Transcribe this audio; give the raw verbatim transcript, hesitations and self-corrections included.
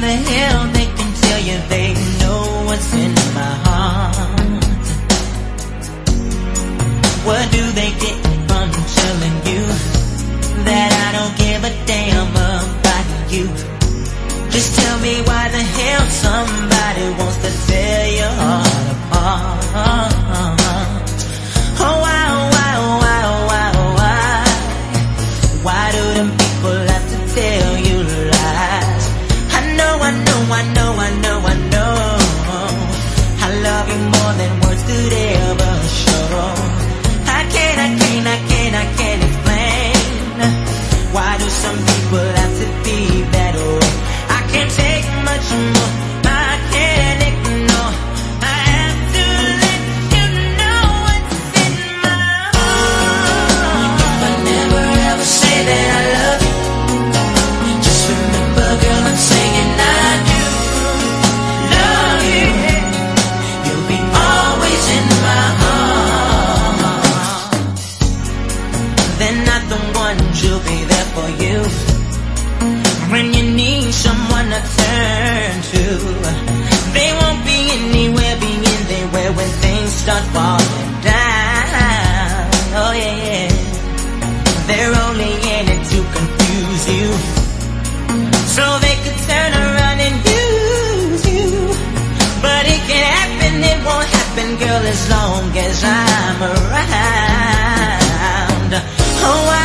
the hell they can tell you they know what's in my heart? What do they get from telling you that I don't give a damn about you? Just tell me why the hell somebody wants to tear your heart apart. Oh, why, why, why, why, why? Why do them people have to tell you lies? I know, I know, I know, I know, I know I love you more than words could ever show. I can't, I can't, I can't, I can't explain. Why do some people have to be that way? I can't take much more, I can't ignore. I have to let you know what's in my heart. If I never ever say that I love you, just remember, girl, I'm saying I do love you. You'll be always in my heart. They're not the ones who'll be there for you when you need someone to turn to. They won't be anywhere, be anywhere when things start falling down. Oh yeah, yeah. They're only in it to confuse you, so they could turn around and use you. But it can happen, it won't happen, girl, as long as I'm around. Oh,